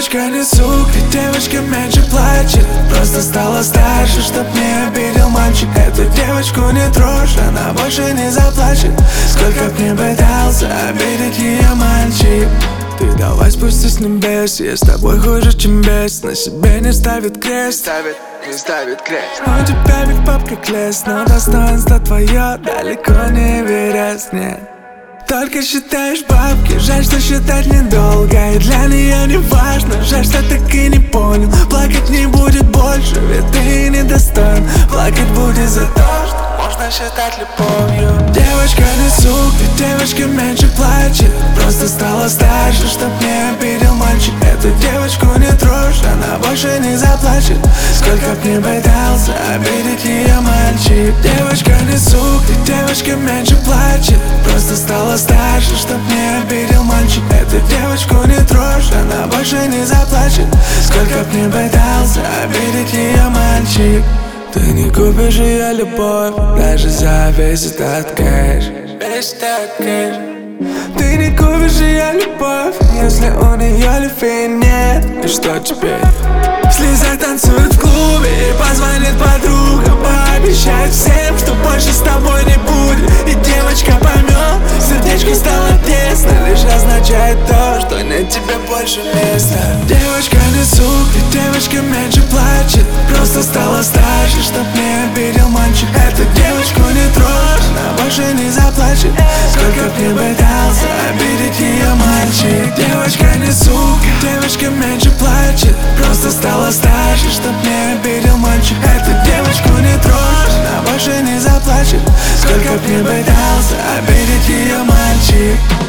Девочка не сука, девочка меньше плачет. Просто стала старше, чтоб не обидел мальчик. Эту девочку не трожь, она больше не заплачет. Сколько б не пытался обидеть ее мальчик. Ты давай спусти с небес, я с тобой хуже, чем без. На себе не ставит крест, не ставит крест. У тебя ведь папка клест, но достоинство твое далеко не Эверест, нет. Только считаешь бабки, жаль, что считать недолго. И для нее не важно, жаль, что так и не понял. Плакать не будет больше, ведь ты недостоин. Плакать будет за то, что можно считать любовью. Девочка не сука, девочка меньше плачет. Просто стала старше, чтоб не обидел мальчик. Эту девочку не трожь, она больше не заплачет. Сколько б не пытался обидеть ее мальчик. Девочка не сука, девочка меньше плачет. Просто стала старше, чтоб не обидел мальчик. Эту девочку не трожь, она больше не заплачет. Сколько б не пытался обидеть ее мальчик. Ты не купишь ее любовь, даже за весь этот кэш. Ты не купишь ее любовь, если у нее любви нет. И что теперь? В слезах танцует в клубе и позвонит подруга, пообещает всем, что больше с тобой не будет. И девочка поймет, сердечку стало тесно, лишь означает то, что нет тебе больше места. Девочка не сука, девочка меньше плачет. Просто стала старше, чтоб не обидел мальчик. Эту девочку не трожь, она больше не заплачет. Сколько б не пытался обидеть ее мальчик. Девочка не сука, девочка меньше плачет. Просто стала старше, чтоб не обидел мальчик. Эту девочку не трожь, она больше не заплачет. Сколько б не пытался обидеть ее мальчик.